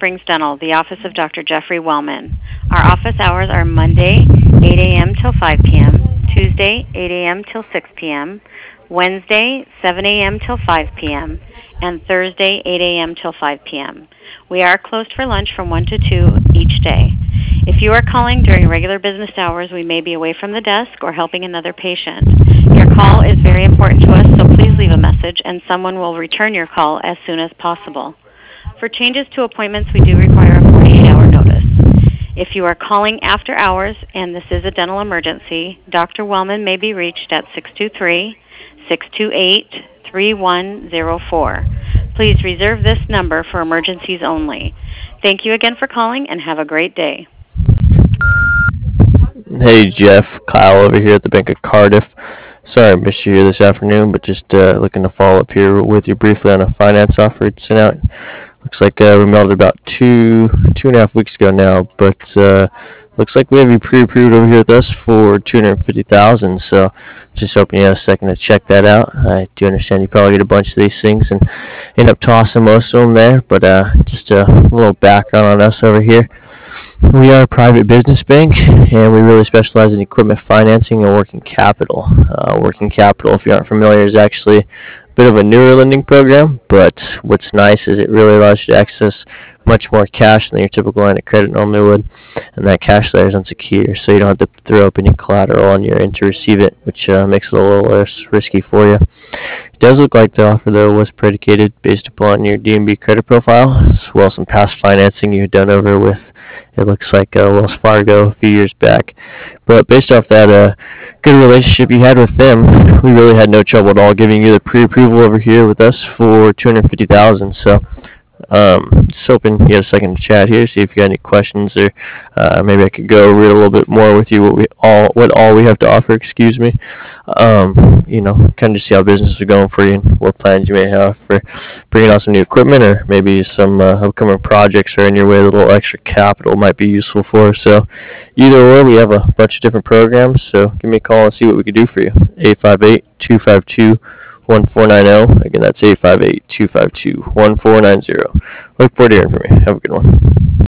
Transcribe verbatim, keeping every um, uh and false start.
Springs Dental, the office of Doctor Jeffrey Wellman. Our office hours are Monday, eight a.m. till five p.m., Tuesday, eight a.m. till six p.m., Wednesday, seven a.m. till five p.m., and Thursday, eight a.m. till five p.m. We are closed for lunch from one to two each day. If you are calling during regular business hours, we may be away from the desk or helping another patient. Your call is very important to us, so please leave a message and someone will return your call as soon as possible. For changes to appointments, we do require a forty-eight hour notice. If you are calling after hours and this is a dental emergency, Doctor Wellman may be reached at six two three, six two eight, three one zero four. Please reserve this number for emergencies only. Thank you again for calling and have a great day. Hey Jeff, Kyle over here at the Bank of Cardiff. Sorry I missed you here this afternoon, but just uh, looking to follow up here with you briefly on a finance offer it's sent out. Looks like uh, we mailed it about two two and a half weeks ago now, but uh, looks like we have you pre-approved over here with us for two hundred fifty thousand dollars. So just hoping you have a second to check that out. I do understand you probably get a bunch of these things and end up tossing most of them there, but uh, just a little background on us over here. We are a private business bank, and we really specialize in equipment financing and working capital. Uh, working capital, if you aren't familiar, is actually a bit of a newer lending program, but what's nice is it really allows you to access much more cash than your typical line of credit normally would, and that cash there is unsecured, so you don't have to throw up any collateral on your end to receive it, which uh, makes it a little less risky for you. It does look like the offer, though, was predicated based upon your D N B credit profile, as well as some past financing you had done over with, it looks like, uh, Wells Fargo a few years back. But based off that uh, good relationship you had with them, we really had no trouble at all giving you the pre-approval over here with us for two hundred fifty thousand dollars. So Um, just hoping you had a second to chat here, see if you got any questions, or uh, maybe I could go read a little bit more with you what we all what all we have to offer. Excuse me. Um, you know, kind of just see how business is going for you and what plans you may have for bringing on some new equipment, or maybe some uh, upcoming projects are in your way. A little extra capital might be useful for us. So either or, we have a bunch of different programs. So give me a call and see what we can do for you. eight five eight, two five two, one four nine zero. Again, that's eight five eight, two five two, one four nine zero. Look forward to hearing from you. Have a good one.